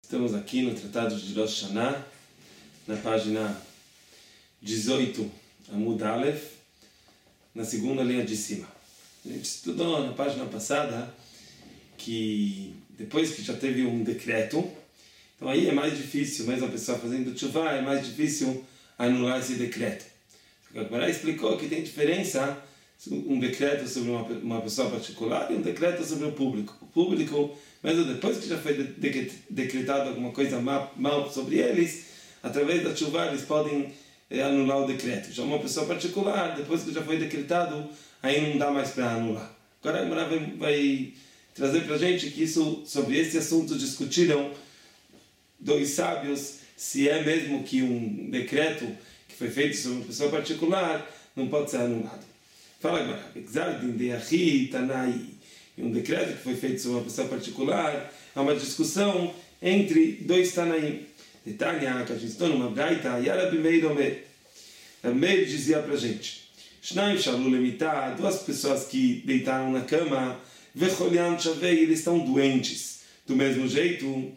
Estamos aqui no Tratado de Rosh Hashanah, na página 18, Amud Aleph, na segunda linha de cima. A gente estudou na página passada que depois que já teve um decreto, então aí é mais difícil, mesmo a pessoa fazendo tshuva, é mais difícil anular esse decreto. O Gemara explicou que tem diferença um decreto sobre uma pessoa particular e um decreto sobre o público. O público, mesmo depois que já foi decretado alguma coisa mal sobre eles, através da tshuva eles podem anular o decreto. Já uma pessoa particular, depois que já foi decretado, aí não dá mais para anular. Agora a Gemara vai trazer para a gente que sobre esse assunto discutiram dois sábios, se é mesmo que um decreto que foi feito sobre uma pessoa particular não pode ser anulado. Fala agora, e um decreto que foi feito sobre uma pessoa particular, é uma discussão entre dois Tanaim. Detânia, que a gente está numa braita, e Rabi Meir dizia para a gente, duas pessoas que deitaram na cama, eles estão doentes, do mesmo jeito,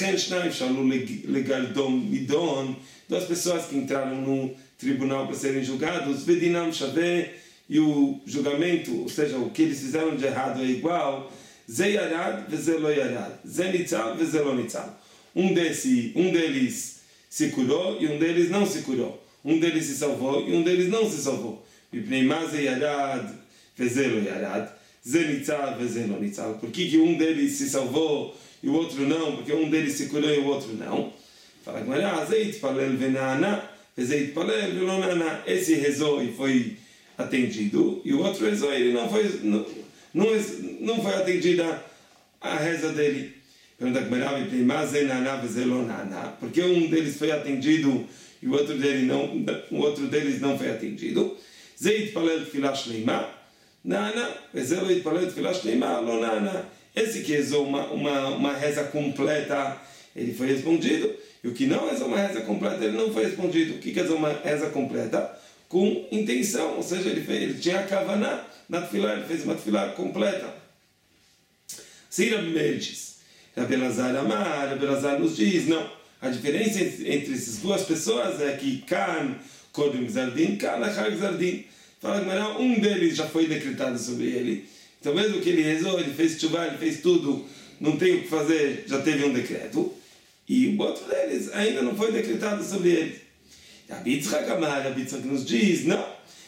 duas pessoas que entraram no tribunal para serem julgados, e o julgamento, ou seja, o que eles fizeram de errado é igual, Ze yarad veze lo yarad, Ze nitzal veze lo nitzal. Um deles se curou e um deles não se curou. Um deles se salvou e um deles não se salvou. Ze yarad veze lo yarad, Ze nitzal veze lo nitzal. Por que um deles se salvou e o outro não? Porque um deles se curou e o outro não. Fala com ela, Ze itpalel venana, Ze itpalel velo nana. Esse rezou e foi atendido, e o outro rezou, ele não foi atendida a reza dele. Pergunta porque um deles foi atendido e o outro deles não foi atendido. Esse que rezou uma reza completa, ele foi respondido, e o que não rezou uma reza completa, ele não foi respondido. O que quer dizer uma reza completa? Com intenção, ou seja, ele tinha a kavaná na tefilá, ele fez uma tefilá completa. Se Rabi Meir diz, Rabi Elazar nos diz, não, a diferença entre essas duas pessoas é que Kan Kodem Zardin, Kan Achar Zardin. Fala que um deles já foi decretado sobre ele, então mesmo que ele rezou, ele fez tshuva, ele fez tudo, não tem o que fazer, já teve um decreto, e o outro deles ainda não foi decretado sobre ele. Rabi Yitzchak nos diz, não,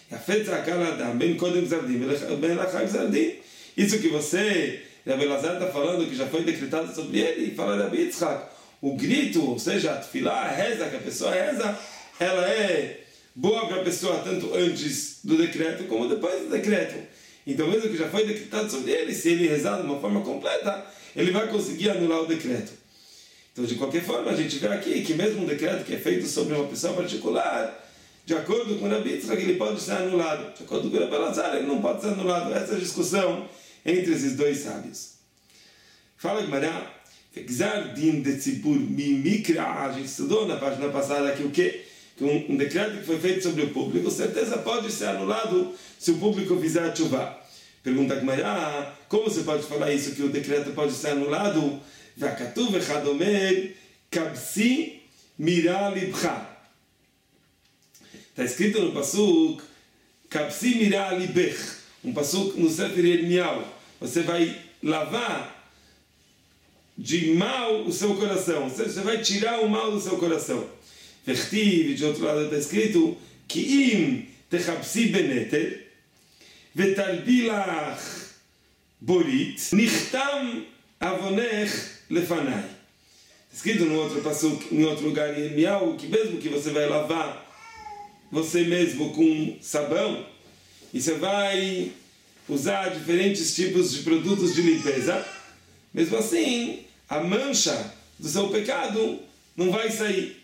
isso que você, Rabi Elazar está falando que já foi decretado sobre ele, e fala Rabi Yitzchak, o grito, ou seja, a tefilá, a reza que a pessoa reza, ela é boa para a pessoa tanto antes do decreto como depois do decreto. Então mesmo que já foi decretado sobre ele, se ele rezar de uma forma completa, ele vai conseguir anular o decreto. Então, de qualquer forma, a gente vê aqui que mesmo um decreto que é feito sobre uma pessoa particular, de acordo com o Rabi Yitzchak, ele pode ser anulado. De acordo com o Rabi Elazar, ele não pode ser anulado. Essa é a discussão entre esses dois sábios. Fala Gemara, Din de Tzibur Mimikra. A gente estudou na página passada que o quê? Que um decreto que foi feito sobre o público, certeza pode ser anulado se o público fizer a tshuva. Pergunta Gemara, como você pode falar isso, que o decreto pode ser anulado? Vakatuv echad omer kabsi mira libcha. Está escrito no pasuk kabsi mira libech, um pasuk no Sefer Yirmiyahu. Você vai lavar de mal o seu coração, ou seja, você vai tirar o mal do seu coração. Vechtiv, de outro lado está escrito ki im techabsi beneter vetalbilach borit nichtam avonech lefanai. Escrito no outro pasuk, em outro lugar em Yirmiyahu, que mesmo que você vai lavar você mesmo com sabão e você vai usar diferentes tipos de produtos de limpeza, mesmo assim a mancha do seu pecado não vai sair.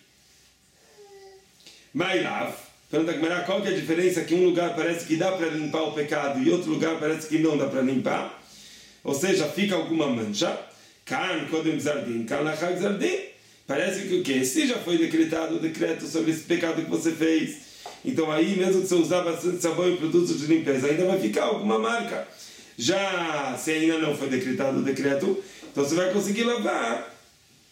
Mailav, pergunta qual que é a diferença que um lugar parece que dá para limpar o pecado e outro lugar parece que não dá para limpar, ou seja, fica alguma mancha. Kan Kodem Zardin, Kan Achar Zardin. Parece que o quê? Se já foi decretado o decreto sobre esse pecado que você fez, então aí mesmo que você usar bastante sabão e produtos de limpeza, ainda vai ficar alguma marca. Já se ainda não foi decretado o decreto, então você vai conseguir lavar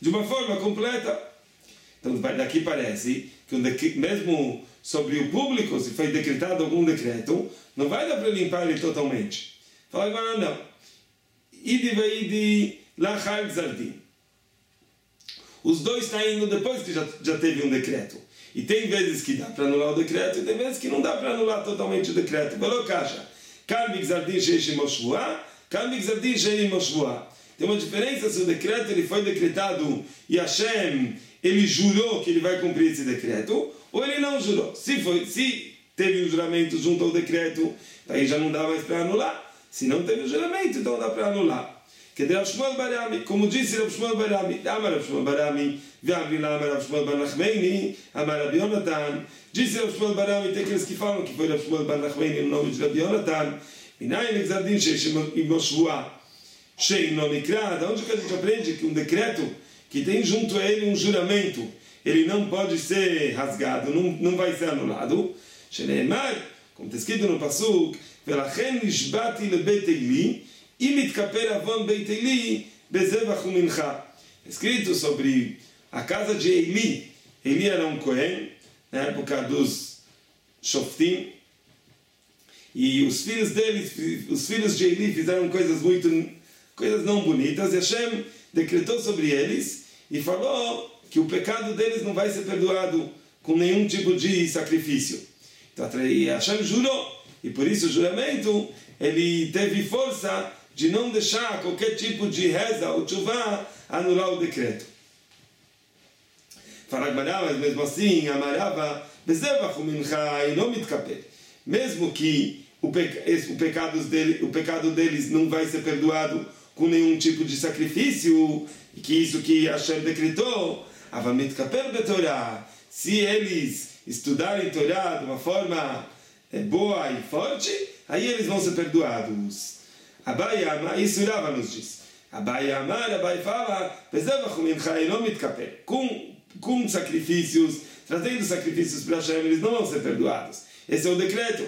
de uma forma completa. Então daqui parece que mesmo sobre o público, se foi decretado algum decreto, não vai dar para limpar ele totalmente. Fala agora não. Idi veidi lachar gzardin. Os dois estão indo depois que já teve um decreto. E tem vezes que dá para anular o decreto, e tem vezes que não dá para anular totalmente o decreto. Falou caixa. Kan bigzardin sheish moshvua, kan bigzardin sheish moshvua. Tem uma diferença se o decreto ele foi decretado e Hashem ele jurou que ele vai cumprir esse decreto, ou ele não jurou. Se teve um juramento junto ao decreto, aí já não dá mais para anular. Se não teve o juramento, então dá para anular. Que Rav Shmuel bar Ami, como disse Rav Shmuel bar Ami, Amar Rav Shmuel bar Ami, Ve'amri la Amar Rav Shmuel bar Nachmeni, Amar Rav Yonatan. Disse Rav Shmuel bar Ami, tem aqueles que falam que foi Rav Shmuel bar Nachmeni no nome de Rav Yonatan. Minayin exardin sheish imoshvua, sheino nikra. Da onde que a gente aprende que um decreto que tem junto a ele um juramento, ele não pode ser rasgado, não vai ser anulado. Sheneemar, como está escrito no Pasuk, Velachen nishbati lebeit Eli, e mitkaper avon beit Eli bezevach umincha. Escrito sobre a casa de Eli. Eli era um Cohen, na época dos Shoftim, e os filhos de Eli fizeram coisas não bonitas, e Hashem decretou sobre eles e falou que o pecado deles não vai ser perdoado com nenhum tipo de sacrifício. Então Hashem jurou, e por isso o juramento ele teve força de não deixar qualquer tipo de reza ou tshuva anular o decreto. Fala Gemara, mas mesmo assim, amarava bezevach umincha e não mitkaper. Mesmo que o pecado deles não vai ser perdoado com nenhum tipo de sacrifício, que isso que Hashem decretou, avamitkaper betorá, se eles estudarem Torá de uma forma boa e forte, aí eles vão ser perdoados. Abai Amar, isso Rava nos diz. Abai Amar, Abai fala, com sacrifícios, trazendo sacrifícios para Hashem, eles não vão ser perdoados. Esse é o decreto.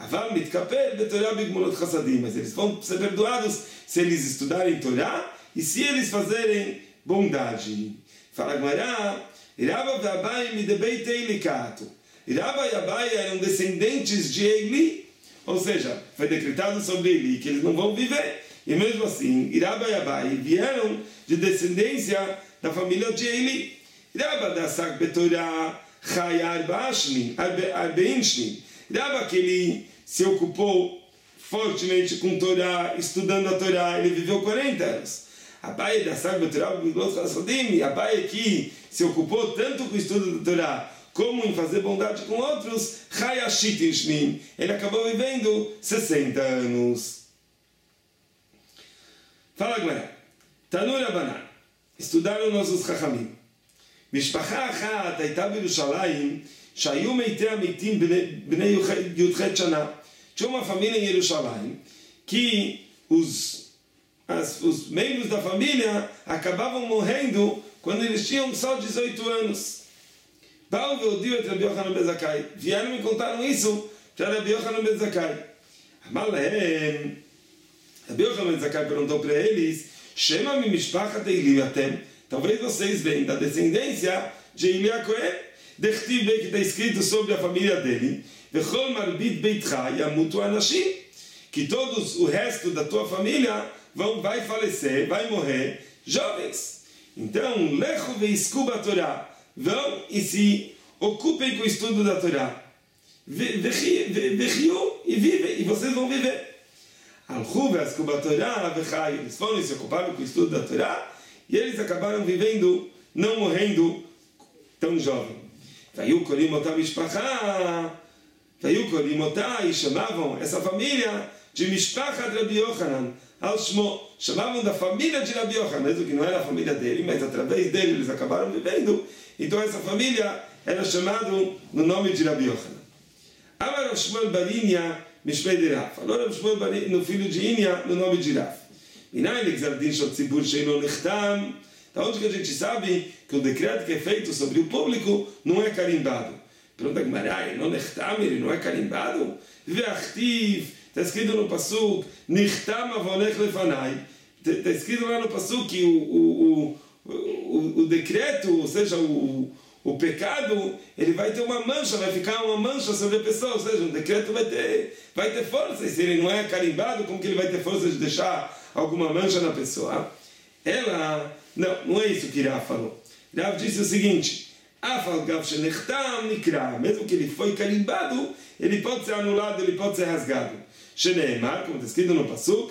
Mas eles vão ser perdoados se eles estudarem Torá e se eles fazerem bondade. Fala Gemara, Rava e Abai midebeit Eli kato. Rava e Abai eram descendentes de Eli, ou seja, foi decretado sobre Eli que eles não vão viver. E mesmo assim, Rava e Abai vieram de descendência da família de Eli. Rava dasak betorá chayar arbeinshni. Rava que ele se ocupou fortemente com Torá, estudando a Torá, ele viveu 40 anos. Abai dasak betorá b'miglot chasadim. Abai que se ocupou tanto com o estudo da Torá como em fazer bondade com outros, Chayashit, ele acabou vivendo 60 anos. Fala agora. Tanur Abanan. Estudaram nossos Chachamim. Mishpacha achat הייתה בירושלים, שהיו מתי המתים בני י"ח שנה. Tinha uma família em Jerusalém que os membros da família acabavam morrendo quando eles tinham só 18 anos. Vieram e contaram isso para Rabi Yochanan ben Zakkai. Rabi Yochanan ben Zakkai perguntou para eles: Shema mi mishpachat Eli atem? Talvez vocês venham da descendência de Eli Cohen. Dechtiv que está escrito sobre a família dele: Vechol marbit beitcha yamutu anashim. Que todos o resto da tua família vai falecer, vai morrer jovens. Então, lechu veisku batorá. Vão e se ocupem com o estudo da Torá. Vechiu e vivem, e vocês vão viver. Eles foram e se ocuparam com o estudo da Torá, e eles acabaram vivendo, não morrendo tão jovem. E chamavam essa família de Mishpachat Rabi Yochanan. Chamavam da família de Rabi Yochanan, mesmo que não era a família dele, mas através dele eles acabaram vivendo. Então essa família era chamada no nome de Rabi Yochanan. Amar Rav Shmuel bar Inya mishmei de Rav. Falou Rav Shmuel no filho de Inya no nome de Rav. Minayin l'exardin shel tzibur sheino nechtam. Da onde que a gente sabe que o decreto que é feito sobre o público não é carimbado? Pergunta que Maria, não nechtam, ele não é carimbado? Ve'achtiv, está escrito no Pasuk, nechtam avonech lefanai. Está escrito lá no Pasuk que o decreto, ou seja, o pecado, ele vai ter uma mancha, vai ficar uma mancha sobre a pessoa, ou seja, o decreto vai ter força, e se ele não é carimbado, como que ele vai ter força de deixar alguma mancha na pessoa? Não é isso que Rav falou. Rav disse o seguinte: mesmo que ele foi carimbado, ele pode ser anulado, ele pode ser rasgado. Como está escrito no Pasuk,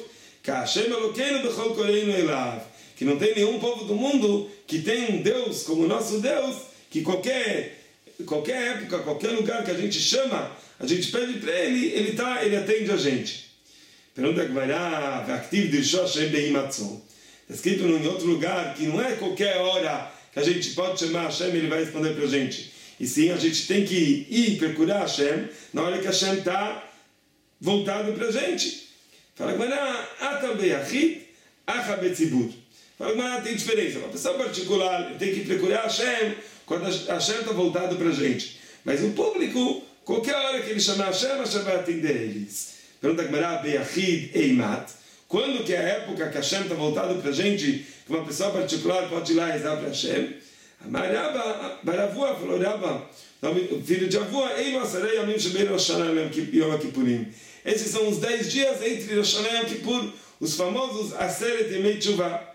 que não tem nenhum povo do mundo que tem um Deus como o nosso Deus, que qualquer época, qualquer lugar que a gente chama, a gente pede para ele, ele atende a gente. Pergunta a Gemara, está escrito em outro lugar que não é qualquer hora que a gente pode chamar Hashem e ele vai responder para a gente. E sim, a gente tem que ir procurar Hashem na hora que Hashem está voltado para a gente. Fala Gemara, Fala Gemara, tem diferença. Uma pessoa particular tem que procurar Hashem quando Hashem está voltado para a gente. Mas o público, qualquer hora que ele chamar Hashem vai atender eles. Pergunta a Gemara, Be'achid Eimat. Quando que é a época que Hashem está voltado para a gente, que uma pessoa particular pode ir lá e rezar para Hashem? Baravua falou, Rabba, filho de Avua, esses são os 10 dias entre Rosh Hashanah e Yom Kippur, os famosos Aseret Yemei Teshuvah.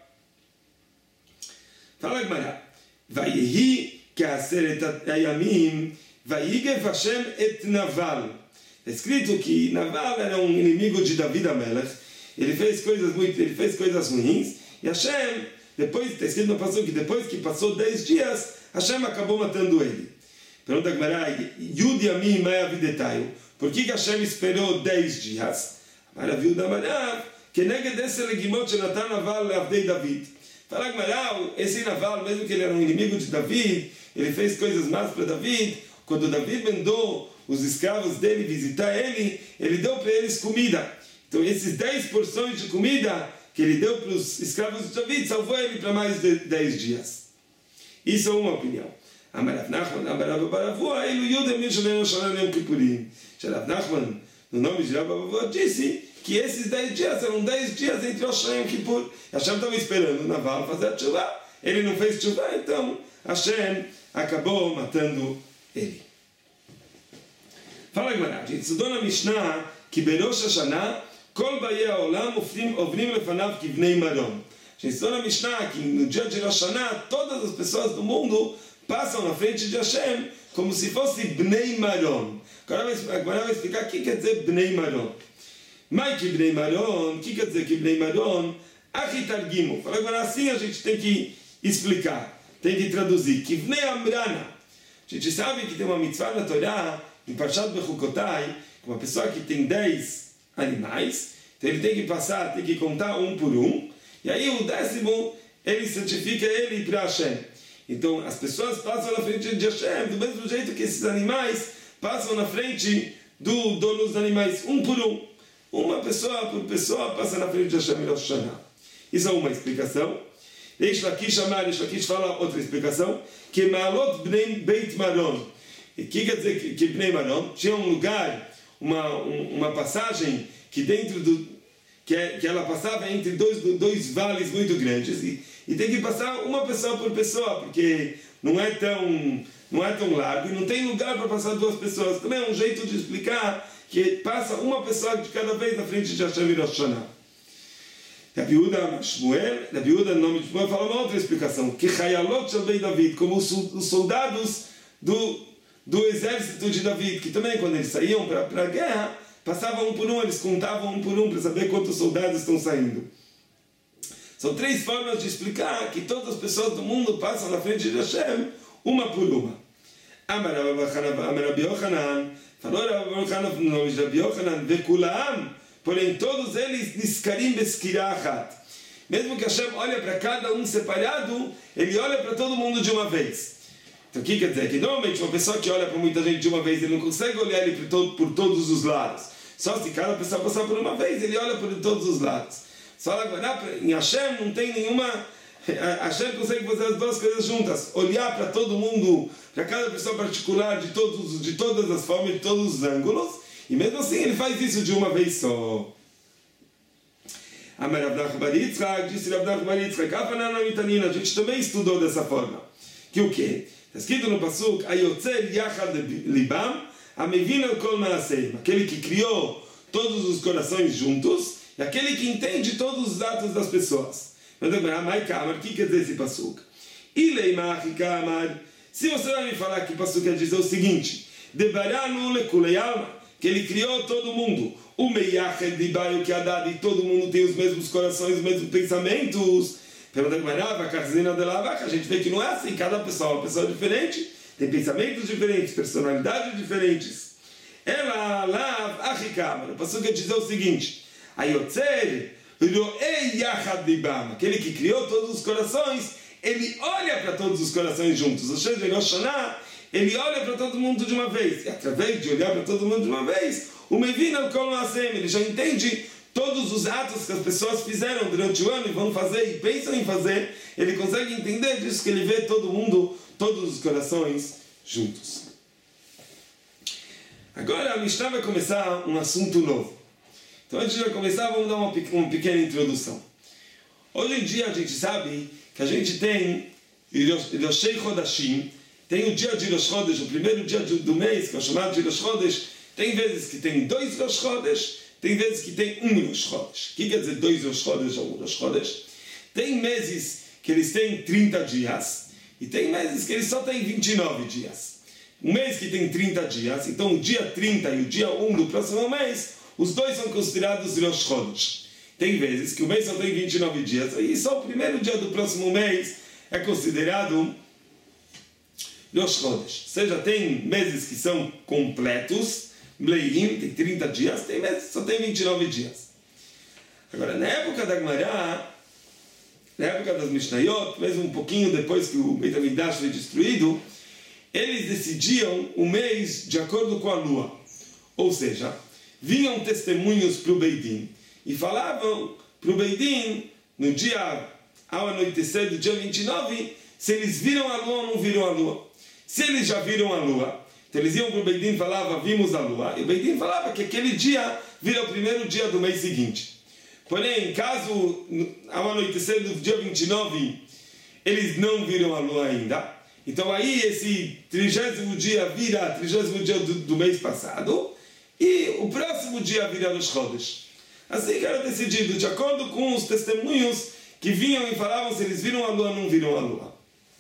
Fala Gemara, Vayehi Aseret Hayamim, Vayigev Hashem et Naval. É escrito que Naval era um inimigo de David Amelech. Ele fez coisas ruins, e Hashem, depois, está escrito no Pasuk que depois que passou 10 dias, Hashem acabou matando ele. Pergunta a Gemara, Yud Yamim Ma'avidetayu, por que Hashem esperou 10 dias? Maravilha da Marav, que nega desse legimot Natan Naval Leavdei David. Fala a Gemara, esse Naval, mesmo que ele era um inimigo de David, ele fez coisas más para David. Quando David mandou os escravos dele visitar ele deu para eles comida. Então, esses 10 porções de comida que ele deu para os escravos de David salvou ele para mais de 10 dias. Isso é uma opinião. Amarav Nachman, Amarav Baravua, Elu Yudem Yishalem Yishalem Yom Kippurim. Rav Nachman, no nome de Rav Baravua, disse que esses 10 dias eram 10 dias entre Rosh Hashanah e Yom Kippur. Hashem estava esperando o Naval fazer a tshuva. Ele não fez tshuva, então Hashem acabou matando ele. Fala Gemara, a gente estudou na Mishnah que Berosh Hashanah Kol Bayei Haolam Ovnim Lefanav Kivnei Maron. A gente estudou na Mishnah que no dia de Rosh Hashanah todas as pessoas do mundo passam na frente de Hashem como se fosse Bnei Maron. Agora a Gemara vai explicar o que quer dizer Bnei Maron. Mai que Bnei Maron, o que quer dizer que Bnei Maron? Achitargimo. Fala agora assim a gente tem que explicar, tem que traduzir. Kivnei Amrana. A gente sabe que tem uma mitzvah na Torá, em Parshat Bechukotai, uma pessoa que tem 10 animais, então ele tem que passar, tem que contar um por um, e aí o 10º, ele santifica ele para Hashem. Então as pessoas passam na frente de Hashem, do mesmo jeito que esses animais passam na frente do dono dos animais, um por um. Uma pessoa por pessoa passa na frente de Hashem e Rosh Hashanah. Isso é uma explicação. Reish Lakish fala outra explicação, que Ma'alot Bnei Beit Maron. E o que quer dizer que Bnei Maron? Tinha um lugar, uma passagem que dentro do que ela passava entre dois vales muito grandes e tem que passar uma pessoa por pessoa, porque não é tão largo e não tem lugar para passar 2 pessoas. Também é um jeito de explicar que passa uma pessoa de cada vez na frente de Hashem e Rosh Hashanah. Rabi Yehuda, no nome de Shmuel, fala uma outra explicação, que Chayalot Shel Beit David, como os soldados do exército de David, que também quando eles saíam para a guerra, passavam um por um, eles contavam um por um para saber quantos soldados estão saindo. São 3 formas de explicar que todas as pessoas do mundo passam na frente de Hashem, uma por uma. Amar Rabbi Yochanan, falou Rabbi Yochanan, Vekulam, porém todos eles niskarim beskirachat. Mesmo que Hashem olha para cada um separado, ele olha para todo mundo de uma vez. Então o que quer dizer? Que normalmente uma pessoa que olha para muita gente de uma vez, ele não consegue olhar ele por todos os lados. Só se cada pessoa passar por uma vez, ele olha por todos os lados. Só agora, em Hashem não tem nenhuma... Hashem consegue fazer as 2 coisas juntas. Olhar para todo mundo, para cada pessoa particular, de todas as formas, de todos os ângulos. E mesmo assim ele faz isso de uma vez só. Amar Rav Nachman bar Yitzchak, disse Rav Nachman bar Yitzchak, a gente também estudou dessa forma. Que o quê? Está escrito no Pasuk, Ayotzer Yachad Libam, Amevin al Kol Maaseim, aquele que criou todos os corações juntos, e aquele que entende todos os atos das pessoas. Mas o que quer dizer esse Pasuk? Se você vai me falar que o Pasuk quer dizer o seguinte, que ele criou todo mundo, o Meiachel Dibaio que Haddad, e todo mundo tem os mesmos corações, os mesmos pensamentos, a gente vê que não é assim, cada pessoa é uma pessoa diferente, tem pensamentos diferentes, personalidades diferentes. Ela lá, o Pasuk quer dizer o seguinte, Ayotzer Roei Yachad Libam, aquele que criou todos os corações, ele olha para todos os corações juntos. Ou seja, em Rosh Hashanah, ele olha para todo mundo de uma vez. E através de olhar para todo mundo de uma vez, o Mevin al Kol Maaseim, ele já entende todos os atos que as pessoas fizeram durante o ano e vão fazer e pensam em fazer. Ele consegue entender disso que ele vê todo mundo, todos os corações juntos. Agora a Mishnah vai começar um assunto novo. Então antes de começar, vamos dar uma pequena introdução. Hoje em dia a gente sabe que a gente tem Roshei Chodashim, tem o dia de Rosh Chodesh, o primeiro dia do mês, que é chamado de Rosh Chodesh. Tem vezes que tem 2 Rosh Chodesh, tem vezes que tem 1 Rosh Chodesh. O que quer dizer 2 Rosh Chodesh ou 1 Rosh Chodesh? Tem meses que eles têm 30 dias, e tem meses que eles só têm 29 dias. Um mês que tem 30 dias, então o dia 30 e o dia 1 do próximo mês, os dois são considerados Rosh Chodesh. Tem vezes que o mês só tem 29 dias, e só o primeiro dia do próximo mês é considerado Rosh Chodesh. Ou seja, tem meses que são completos, Mleim, tem 30 dias, tem meses que só tem 29 dias. Agora, na época da Gemara, na época das Mishnayot, mesmo um pouquinho depois que o Beit HaMikdash foi destruído, eles decidiam o mês de acordo com a lua. Ou seja, vinham testemunhos para o Beit Din e falavam para o Beit Din, no dia ao anoitecer do dia 29, se eles viram a lua ou não viram a lua. Se eles já viram a lua, então eles iam para o Beit Din e falavam, vimos a lua. E o Beit Din falava que aquele dia vira o primeiro dia do mês seguinte. Porém, caso ao anoitecer do dia 29, eles não viram a lua ainda, então aí esse 30º dia vira 30º dia do mês passado, e o próximo dia vira Rosh Chodesh. Assim que era decidido, de acordo com os testemunhos que vinham e falavam se eles viram a lua ou não viram a lua.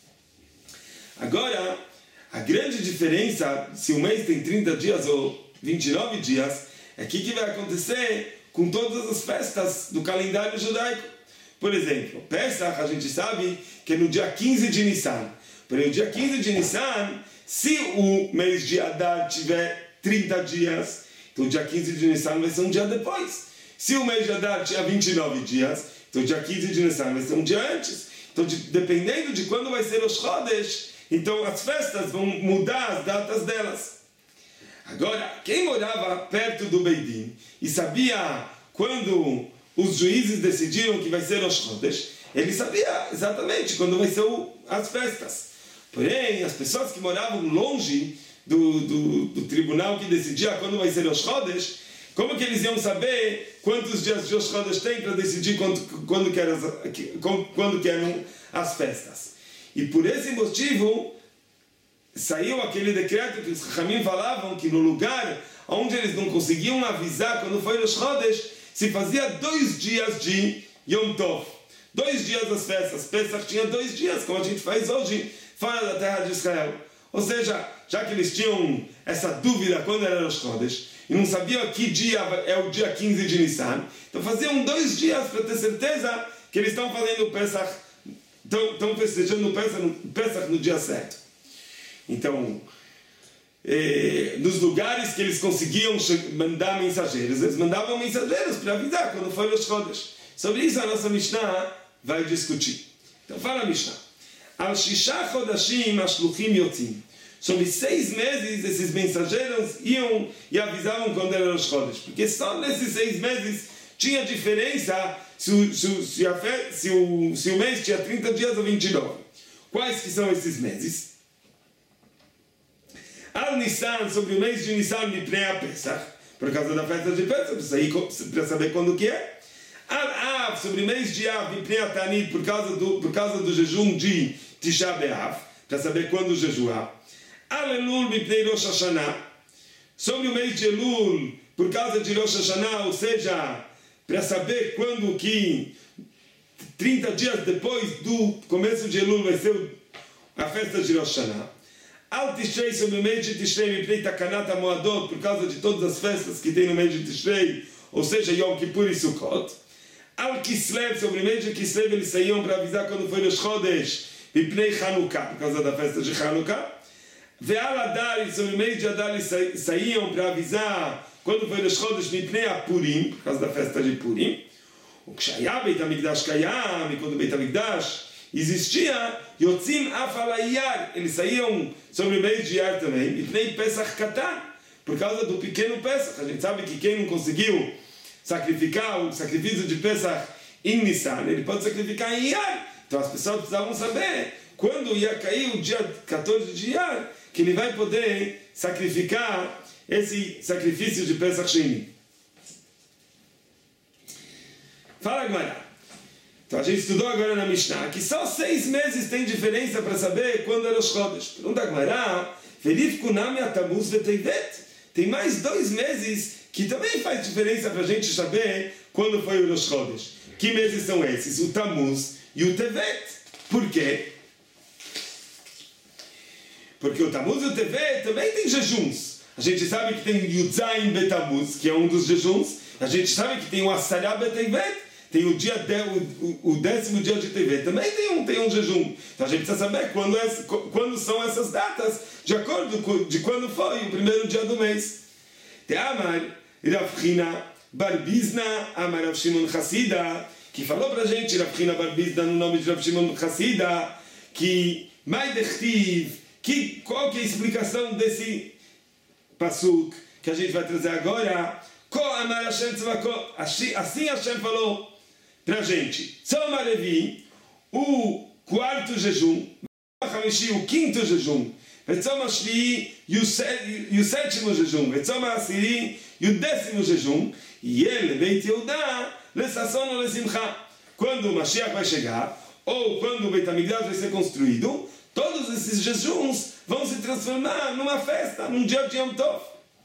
Agora, a grande diferença, se o mês tem 30 dias ou 29 dias, é que vai acontecer com todas as festas do calendário judaico. Por exemplo, Pesach, a gente sabe que é no dia 15 de Nissan. Porém, no dia 15 de Nissan, se o mês de Adar tiver 30 dias, então o dia 15 de Nissan vai ser um dia depois. Se o mês de Adar tinha 29 dias, então o dia 15 de Nissan vai ser um dia antes. Então, dependendo de quando vai ser os Chodesh, então as festas vão mudar as datas delas. Agora, quem morava perto do Beit Din e sabia quando os juízes decidiram que vai ser os Chodesh, ele sabia exatamente quando vai ser as festas. Porém, as pessoas que moravam longe do tribunal que decidia quando vai ser os Chodesh, como que eles iam saber quantos dias de Rosh Chodesh tem para decidir quando que eram as festas? E por esse motivo, saiu aquele decreto que os Chachamim falavam que no lugar onde eles não conseguiam avisar quando foi Rosh Chodesh, se fazia 2 dias de Yom Tov. 2 dias das festas. Pesach tinha 2 dias, como a gente faz hoje, fora da terra de Israel. Ou seja, já que eles tinham essa dúvida quando era Rosh Chodesh, e não sabiam que dia é o dia 15 de Nissan, então faziam 2 dias para ter certeza que eles estão fazendo o Pesach, estão festejando o Pesach no dia certo. Então, nos lugares que eles conseguiam mandar mensageiros, eles mandavam mensageiros para avisar quando foi Rosh Chodesh. Sobre isso a nossa Mishnah vai discutir. Então fala a Mishnah. Al Shisha Chodashim Ashluchim Yotzim. Sobre 6 meses esses mensageiros iam e avisavam quando era Rosh Chodesh. Porque só nesses 6 meses tinha diferença se o mês tinha 30 dias ou 29. Quais que são esses meses? Al Nissan, sobre o mês de Nissan, Mipnei Pesach, por causa da festa de Pesach, para saber quando que é. Sobre o mês de Av, por causa do jejum de Tisha B'Av, para saber quando jejuar. Elul mipnei Rosh Hashanah, sobre o mês de Elul, por causa de Rosh Hashanah, ou seja, para saber quando que 30 dias depois do começo de Elul vai ser a festa de Rosh Hashanah. Al Tishrei, sobre o mês de Tishrei, mipnei Takanat HaMoadot, por causa de todas as festas que tem no mês de Tishrei, ou seja, Yom Kippur e Sukkot. Al Kislev, sobre o mês de Kislev, eles saíam para avisar quando foi Rosh Chodesh, mipnei Hanukkah, por causa da festa de Hanukkah. Ve'al Adar, sobre o mês de Adar, eles saíam para avisar quando foi Rosh Chodesh, mipnei Purim, por causa da festa de Purim. O Kshaya Beit HaMikdash Kayam, e quando o Beit HaMikdash existia, Yotzim Afalayar, eles saíam sobre o mês de Iyar também, mipnei Pesach Katan, por causa do pequeno Pesach. A gente sabe que quem não conseguiu sacrificar o sacrifício de Pesach em Nissan, ele pode sacrificar em Iyar. Então as pessoas precisavam saber quando ia cair o dia 14 de Iyar, que ele vai poder sacrificar esse sacrifício de Pesach Sheni. Fala, Gemara. Então a gente estudou agora na Mishnah que só 6 meses tem diferença para saber quando era Rosh Chodesh. Pergunta a Gemara, Velif Kunami Atamuz Veteivet. Tem mais 2 meses que também faz diferença para a gente saber quando foi o Rosh Chodesh. Que meses são esses? O Tammuz e o Tevet. Por quê? Porque o Tammuz e o Tevet também tem jejuns. A gente sabe que tem o Yudzayin Betamuz, que é um dos jejuns. A gente sabe que tem o Asará Beteivet, tem o 10º dia de Tevet. Também tem um jejum. Então a gente precisa saber quando são essas datas, de acordo de quando foi o primeiro dia do mês. Te'amar Rav China Bar Bizna Amar Rav Shimon Chassida, que falou pra gente, Rav China Bar Bizna, no nome de Rav Shimon Chassida, que Mai Dechtiv, qual que é a explicação desse pasuk que a gente vai trazer agora? Ko Amar Hashem Tzvakot, assim Hashem falou pra gente. Tzom Levi, o 4º jejum, o 5º jejum, Tzom Shvi, e o 7º jejum, Tzom Asiri, e o 10º jejum, e ele, Beit Yehuda, Lesasson ou Lesimcha. Quando o Mashiach vai chegar, ou quando o Beit HaMikdash vai ser construído, todos esses jejuns vão se transformar numa festa, num dia de Yom Tov.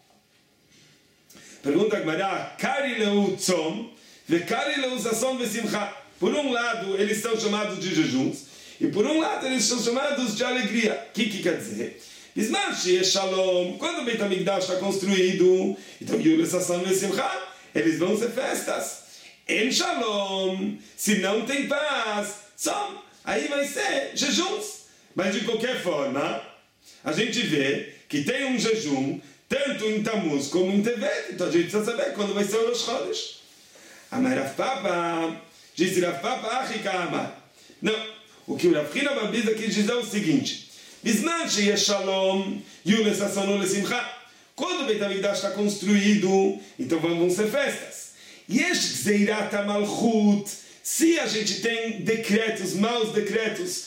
Pergunta a Gemara, Kari leu tzom, ve kari leu sasson ve simcha. Por um lado, eles são chamados de jejuns, e por um lado, eles são chamados de alegria. O que quer dizer? Bisman sheyesh shalom, quando o Beit HaMikdash está construído, então yule sasson ve simcha, eles vão ser festas. Em shalom, se não tem paz, tzom, aí vai ser jejuns. Mas de qualquer forma, a gente vê que tem um jejum tanto em Tammuz como em Tevet. Então a gente precisa saber quando vai ser o Rosh Chodesh. Amar Rav Papa, disse Rav Papa, Achika Amar. Não, o que o Rav China Bar Bizna quis dizer é o seguinte: Bisman sheyesh shalom, yule sasson ou lesimcha. Quando o Beit HaMikdash está construído, então vão ser festas. Yesh gzeirat hamalchut, se a gente tem decretos, maus decretos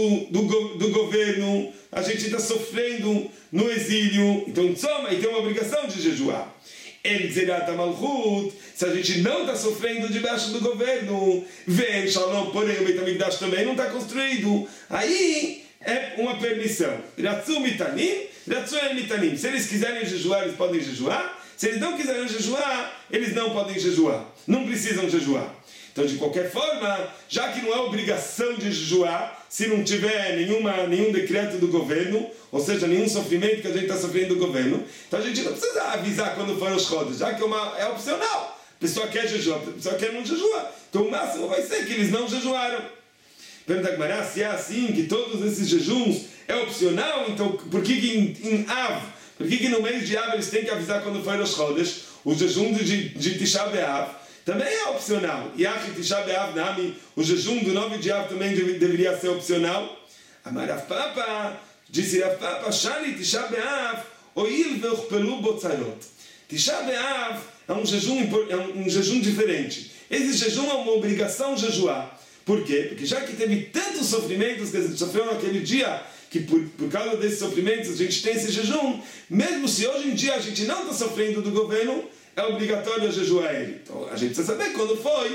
do governo, a gente está sofrendo no exílio, então tzoma, e tem uma obrigação de jejuar. El Zerat HaMalchut, se a gente não está sofrendo debaixo do governo, vem Shalom, porém o Beit HaMikdash também não está construído, aí é uma permissão. Ratzu mitanim, ratzu mitanim. Se eles quiserem jejuar, eles podem jejuar. Se eles não quiserem jejuar, eles não podem jejuar. Não precisam jejuar. Então, de qualquer forma, já que não é obrigação de jejuar, se não tiver nenhum decreto do governo, ou seja, nenhum sofrimento que a gente está sofrendo do governo, então a gente não precisa avisar quando for os Chodesh, já que é opcional. A pessoa quer jejuar, a pessoa quer não jejuar. Então, o máximo vai ser que eles não jejuaram. Pergunta a Gemara, se é assim, que todos esses jejuns é opcional, então por que em Av, por que no mês de Av eles têm que avisar quando for os Chodesh? O jejum de Tisha B'Av também é opcional. E aqui Tisha B'Av Nami, o jejum do 9 de Av também deveria ser opcional. Amar Rav Papa, disse Rav Papa, Shani Tisha B'Av, Oil ve'uchpelu botzarot. Tisha B'Av é um jejum diferente. Esse jejum é uma obrigação jejuar. Por quê? Porque já que teve tantos sofrimentos que a gente sofreu naquele dia, que por causa desses sofrimentos a gente tem esse jejum, mesmo se hoje em dia a gente não está sofrendo do governo, é obrigatório jejuar ele. Então a gente precisa saber quando foi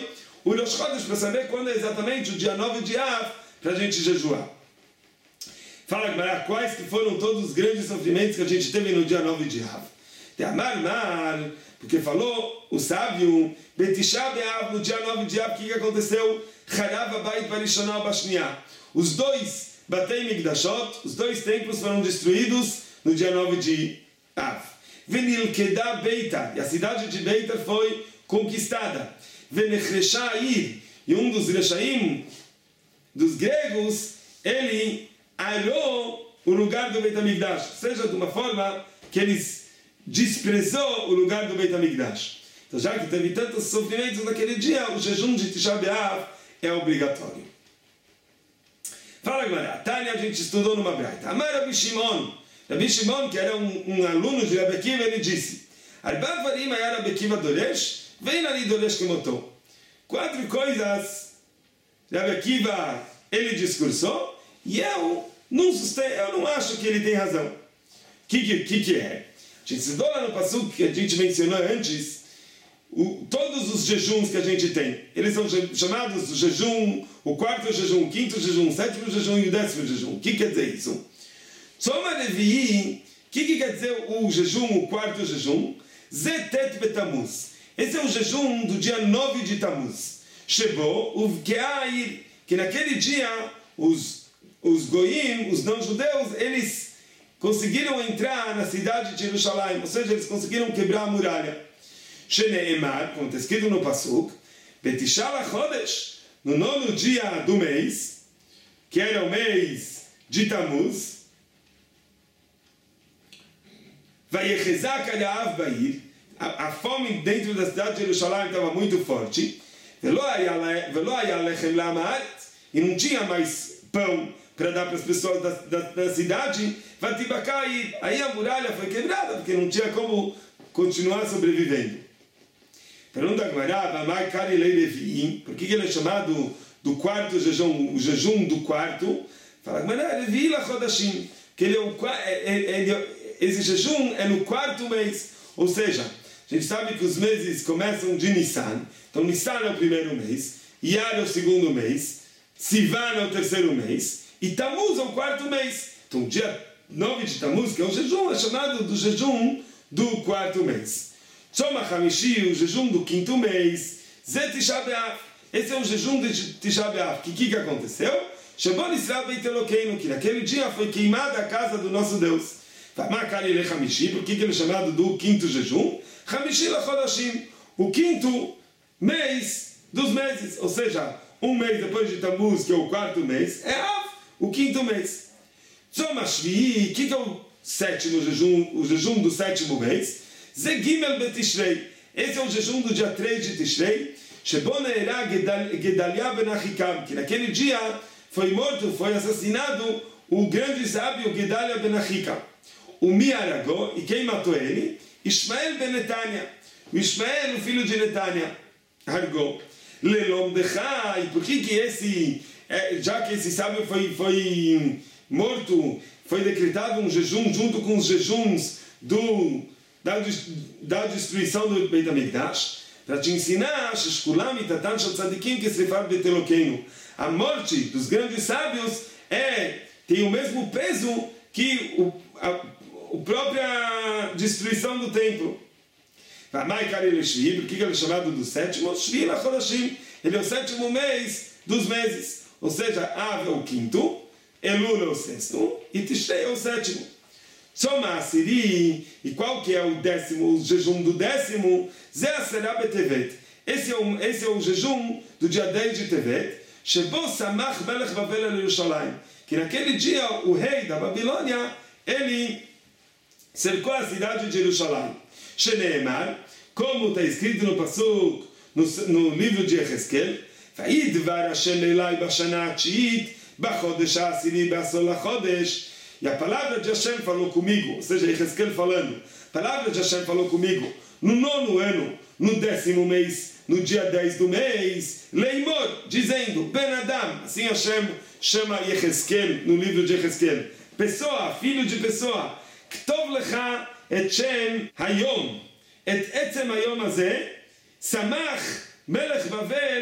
o Rosh Chodesh para saber quando é exatamente o dia 9 de Av para a gente jejuar. Fala, Gemara, quais que foram todos os grandes sofrimentos que a gente teve no dia 9 de Av? Tem Amar, porque falou o sábio, Betisha B'Av, no dia 9 de Av, o que aconteceu? Charav Abayit Barishonah Bashniah. Os dois Batei Migdashot, os dois templos foram destruídos no dia 9 de Av. Venilkeda Beita, e a cidade de Beita foi conquistada. Venechresha Ir, e um dos Reshaim, dos gregos, ele arou o lugar do Beit HaMikdash, ou seja, de uma forma que eles desprezou o lugar do Beit HaMikdash. Então, já que teve tantos sofrimentos naquele dia, o jejum de Tisha B'Av é obrigatório. Fala, Gemara, Tânia, a gente estudou numa braita. Amar Rabi Shimon, que era um aluno de Rabi Akiva, ele disse: Arba Varim Ayar Rabi Akiva Doresh, vem ali Doresh Kemoto. 4 coisas Rabi Akiva ele discursou, e eu não acho que ele tem razão. O que é? A gente estudou lá no Pasuk que a gente mencionou antes, todos os jejuns que a gente tem, eles são chamados de jejum, o 4º jejum, o 5º jejum, o 7º jejum e o 10º jejum. O que quer dizer isso? Tzoma Levi, o que quer dizer o jejum, o 4º jejum? Zetet Betamuz. Esse é o jejum do dia 9 de Tamuz. Shebo, Uvkeair, que naquele dia os goim, os não-judeus, eles conseguiram entrar na cidade de Jerusalém, ou seja, eles conseguiram quebrar a muralha. Sheneemar, como está escrito no Pasuk, Betisha Chodesh, no 9º dia do mês, que era o mês de Tamuz, Vayechezak Alav Bair, a fome dentro da cidade de Jerusalém estava muito forte, e não tinha mais pão para dar para as pessoas da cidade, aí a muralha foi quebrada, porque não tinha como continuar sobrevivendo. Pergunta a Gemara, por que ele é chamado do 4º jejum, o jejum do 4º? Fala a Gemara, Levi Lachodashim, que esse jejum é no 4º mês, ou seja, a gente sabe que os meses começam de Nissan, então Nissan é o 1º mês, Iyar é o 2º mês, Sivan é o 3º mês, e Tamuz é o 4º mês. Então o dia 9 de Tamuz, que é o jejum, é chamado do jejum do 4º mês. Tzoma Hamishi, o jejum do 5º mês, Zé Tisha B'Av. Esse é o jejum de Tisha B'Av. O que aconteceu? Shebon Israel Beit Elokeinu, que naquele dia foi queimada a casa do nosso Deus. Vamakari Le Hamishi, por que ele é chamado do 5º jejum? Hamishi Lachodashim, o 5º mês dos meses, ou seja, um mês depois de Tamuz, que é o 4º mês, é Av, o 5º mês. Tzoma Shvi, o que é o 7º jejum, o jejum do 7º mês? Ze Gimel Betishrei, esse é o jejum do dia 3 de Tishrei, Shebon Eira Gedalia Ben Achikam, que naquele dia foi morto, foi assassinado o grande sábio Gedalia Ben Achikam. O Miaragó, e quem matou ele? Ishmael Ben Netanya, o Ishmael, o filho de Netanya, Argó. Lelom Dechai, por que esse, já que esse sábio foi morto, foi decretado um jejum junto com os jejuns da destruição do Beit HaMikdash, para te ensinar a morte dos grandes sábios tem o mesmo peso que a própria destruição do templo. Por que ele é chamado do 7º? Shvi Lachodashim, ele é o 7º mês dos meses, ou seja, Av é o 5º, Elul é o 6º e Tishrei é o 7º. Tzoma Asiri, e qual que é o 10º, o jejum do 10º? Zé Aserá Betevet, esse é o jejum do dia 10 de Tevet, Shebo Samach Melech Bavel al Yerushalayim, que naquele dia o rei da Babilônia, ele cercou a cidade de Jerusalém. Sheneemar, como está escrito no Pasuk, no livro de Yechezkel, Vayidvar Hashem Elai Bashana Atziit, Bachodesh Asiri Basol Lachodesh, e a palavra de Hashem falou comigo, ou seja, Yechezkel falando, a palavra de Hashem falou comigo, no 9º ano, no 10º mês, no dia 10 do mês, Leimor, dizendo, Ben Adam, assim Hashem chama Yechezkel, no livro de Yechezkel, pessoa, filho de pessoa, Ktov Lecha et Shem Hayom, et Etzem Hayom Azeh, Samach Melech Bavel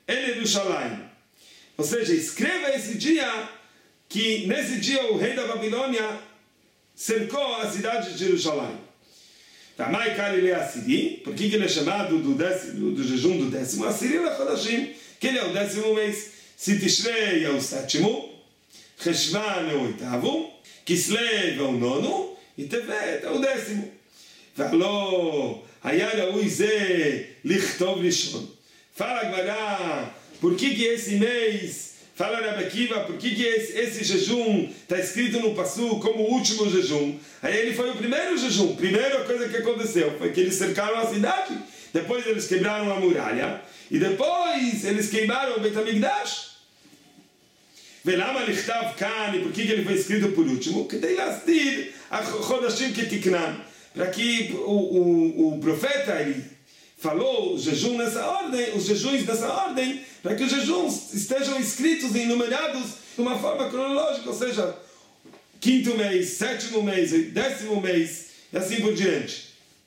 em Jerusalém. Ou seja, escreva esse dia, que nesse dia o rei da Babilônia cercou a cidade de Jerusalém. Tamai Kalile Assiri, por que ele é chamado do jejum do 10º? Assiri Lachodashim, que ele é o 10º mês. Se Tishrei é o 7º, Cheshvan é o 8º, Kislev é o 9º, e Tevet é o 10º. Falou, Hayara Uize, Lichtov Lishon. Fala agora, por que esse mês, fala Rabbi Akiva, por que esse jejum está escrito no Passu como o último jejum? Aí ele foi o primeiro jejum. Primeira coisa que aconteceu foi que eles cercaram a cidade, depois eles quebraram a muralha, e depois eles queimaram o Beit HaMikdash. Velama Lichtav Kan, por que ele foi escrito por último? Que tem lastir a Chodashim Ketiknan, para que o profeta ele falou os jejuns nessa ordem, para que os jejuns estejam escritos e enumerados de uma forma cronológica, ou seja, 5º mês, 7º mês, 10º mês, e assim por diante.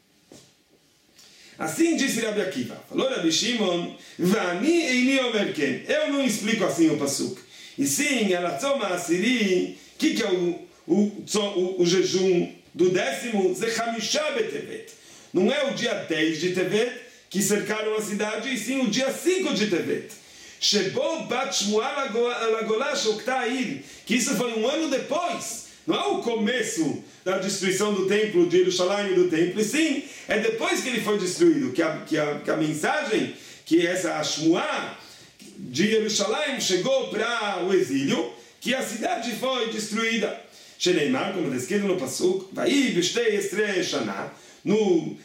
Assim disse Rabbi Akiva. Falou Rabbi Shimon, Vani eini omer ken. Eu não explico assim o pasuk. E sim, ela toma Assiri, que é o jejum do 10º, Ze Chamishá Betevet. Não é o dia 10 de Tevet que cercaram a cidade, e sim o dia 5 de Tevet. Shebo bat Shmuel Alagola Shoktair, que isso foi um ano depois. Não é o começo da destruição do templo, de Jerusalém e do templo, e sim, é depois que ele foi destruído, que a mensagem, que essa Shmuá de Jerusalém chegou para o exílio, que a cidade foi destruída. Sheneimar, como está escrito no Pasuk, vai Bishtei Estrei Shana, no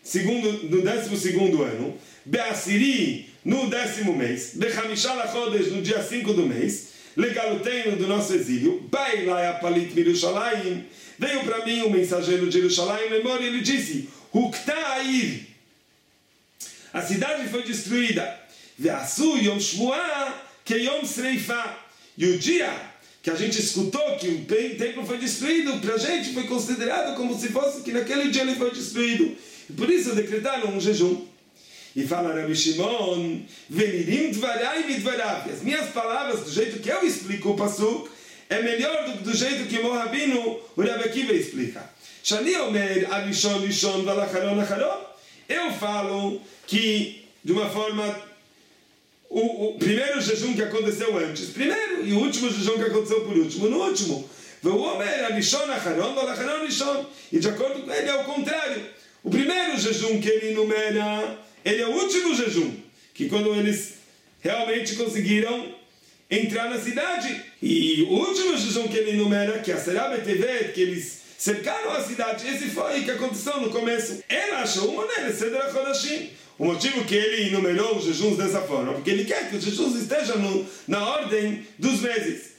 12º ano, Beassiri, no 10º mês, Bechamisha Lachodesh, no dia 5 do mês, Legaluteno do nosso exílio, Bailai Apalit Mirushalayim, veio para mim o mensageiro de Jerusalém, memória, ele disse, Huktair, a cidade foi destruída, Veasu Yom Shmuah, que Yom Sreifa, e o dia que a gente escutou que o templo foi destruído, para a gente foi considerado como se fosse que naquele dia ele foi destruído. E por isso decretaram um jejum. E fala Rabbi Shimon, Venirim dvarai midvarav. As minhas palavras, do jeito que eu explico o pasuk, é melhor do jeito que o Rabino, o Rabbi Akiva explica. Shani omer arishon rishon valacharon acharon. Eu falo que, de uma forma, o primeiro jejum que aconteceu antes, primeiro, e o último jejum que aconteceu por último, no último. E de acordo com ele é o contrário. O primeiro jejum que ele enumera, ele é o último jejum, que quando eles realmente conseguiram entrar na cidade. E o último jejum que ele enumera, que é a Será Betevet, que eles cercaram a cidade, esse foi o que aconteceu no começo. Ele achou uma maneira, Sedra Chodashim. O motivo que ele enumerou os jejuns dessa forma, porque ele quer que os jejuns estejam na ordem dos meses.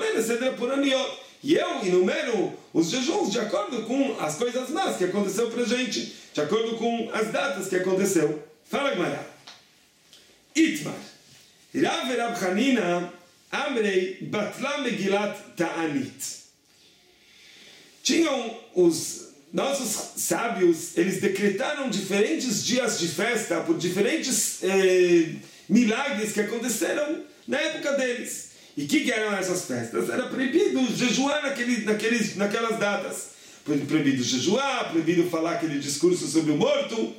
E eu enumero os jejuns de acordo com as coisas más que aconteceu para a gente, de acordo com as datas que aconteceu. Fala, Gmará. Itmar. Rav Rab Hanina Amrei Batla Megilat Ta'anit. Tinham os nossos sábios, eles decretaram diferentes dias de festa por diferentes milagres que aconteceram na época deles. E o que eram essas festas? Era proibido jejuar naquelas datas. Proibido jejuar, proibido falar aquele discurso sobre o morto.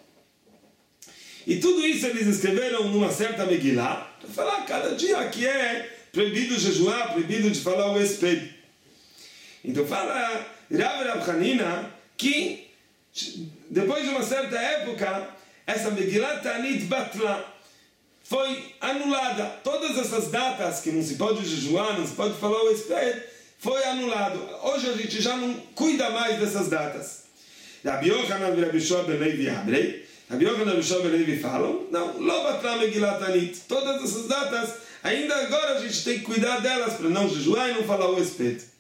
E tudo isso eles escreveram numa certa Megillah, para falar cada dia que é proibido jejuar, proibido de falar o espelho. Então fala Rav Hanina que depois de uma certa época essa Megillah Ta'anit Batla foi anulada. Todas essas datas que não se pode jejuar, não se pode falar o espelho, foi anulado. Hoje a gente já não cuida mais dessas datas. Rabbi Yochanan e Rabbi Shua ben Levi Amrei, Rabbi Yochanan e Rabbi Shua ben Levi falam, não, Lo Batla Megillah Ta'anit. Todas essas datas, ainda agora a gente tem que cuidar delas para não jejuar e não falar o espelho.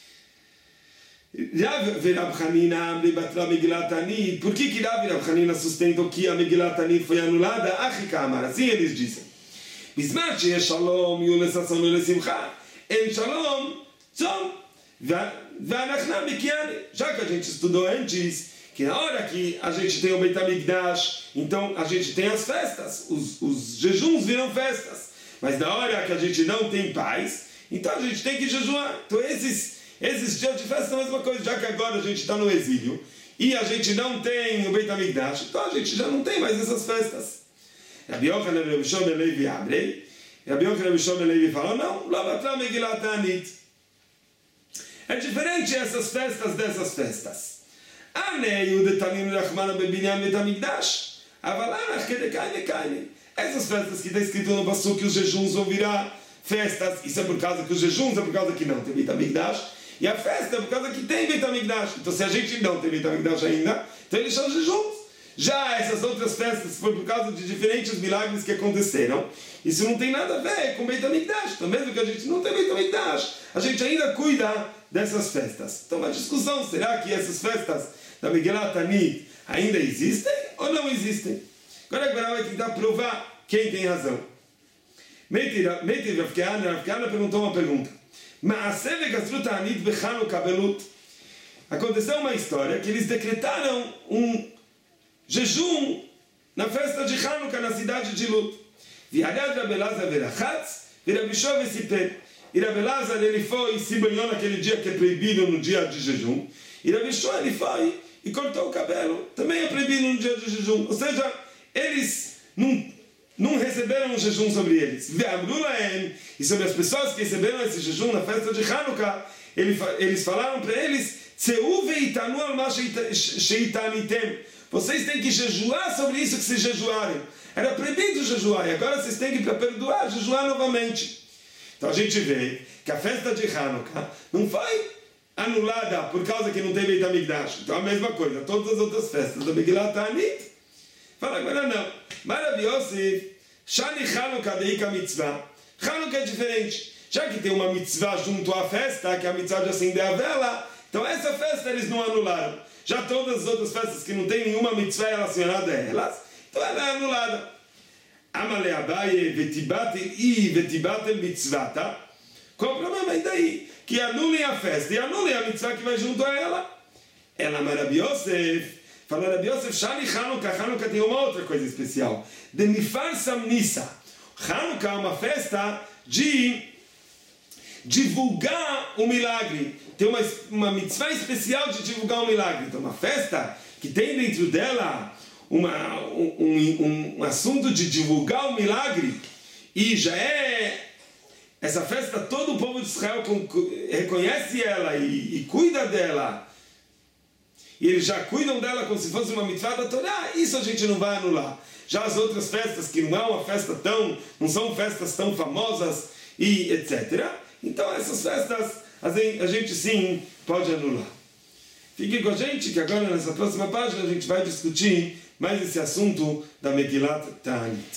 Rav Hanina Amrei Batla Megillah Ta'anit. Por que Rav Hanina sustentou que a Megillah Ta'anit foi anulada? Achikamar, assim eles dizem. Bismar sheyesh shalom yules ason ulesimcha. En shalom tzom. Vanachna mikiane. Já que a gente estudou antes que na hora que a gente tem o Beit HaMikdash, então a gente tem as festas, os jejuns viram festas. Mas na hora que a gente não tem paz, então a gente tem que jejuar. Então esses dias de festa são a mesma coisa, já que agora a gente está no exílio e a gente não tem o Beit HaMikdash, então a gente já não tem mais essas festas. Rabi Yochanan Rabi Shimon ben Levi abrei. Rabi Yochanan Rabi Shimon ben Levi falou, não, Lo Batla Megilat Ta'anit. É diferente essas festas dessas festas. Essas festas que está escrito no Pasuk que os jejuns vão virar festas, isso é por causa que os jejuns é por causa que não tem Beit HaMikdash, e a festa é por causa que tem Beit HaMikdash. Então se a gente não tem Beit HaMikdash ainda, então eles são jejuns. Já essas outras festas foi por causa de diferentes milagres que aconteceram. Isso não tem nada a ver com Beit HaMikdash. Então mesmo que a gente não tem Beit HaMikdash, a gente ainda cuida dessas festas. Então a discussão, será que essas festas da Megilat Ta'anit ainda existem ou não existem? Agora a Gemara vai tentar provar quem tem razão. Meiti Rav Kahana perguntou uma pergunta. Aconteceu uma história que eles decretaram um jejum na festa de Hanukkah na cidade de Lut. E Rabi Elazar ele foi e se banhou naquele dia que é proibido no dia de jejum. E Rabi Shua ele foi e cortou o cabelo. Também é proibido no dia de jejum. Ou seja, eles não receberam um jejum sobre eles. E sobre as pessoas que receberam esse jejum na festa de Hanukkah, eles falaram para eles: vocês têm que jejuar sobre isso que vocês jejuarem. Era proibido jejuar, e agora vocês têm que, para perdoar, jejuar novamente. Então a gente vê que a festa de Hanukkah não foi anulada por causa que não tem Beit HaMikdash. Então a mesma coisa, todas as outras festas da Megilat Ta'anit. Fala agora não. Mas Rabi Yosef, Shani Hanukkah deika mitzvah. Hanukkah é diferente. Já que tem uma mitzvah junto à festa, que é a mitzvah de acender a vela, então essa festa eles não anularam. Já todas as outras festas que não tem nenhuma mitzvah relacionada a elas, então ela é anulada. Amale Abaye vetibate mitzvata. Qual o problema aí daí? Que anulem a festa e anulem a mitzvah que vai junto a ela. Ela é Rabi Yosef. Fala Rabi Yosef, Shani Hanukkah. Hanukkah tem uma outra coisa especial. De Mifar Samnissa. Hanukkah é uma festa de divulgar o milagre. Tem uma mitzvah especial de divulgar o milagre. Então uma festa que tem dentro dela um assunto de divulgar o milagre, e já é essa festa, todo o povo de Israel reconhece ela e cuida dela, e eles já cuidam dela como se fosse uma mitzvah da Torá. Isso a gente não vai anular. Já as outras festas que não é uma festa não são festas tão famosas e etc. Então essas festas a gente sim pode anular. Fique com a gente que agora nessa próxima página a gente vai discutir mais esse assunto da Megilat Ta'anit.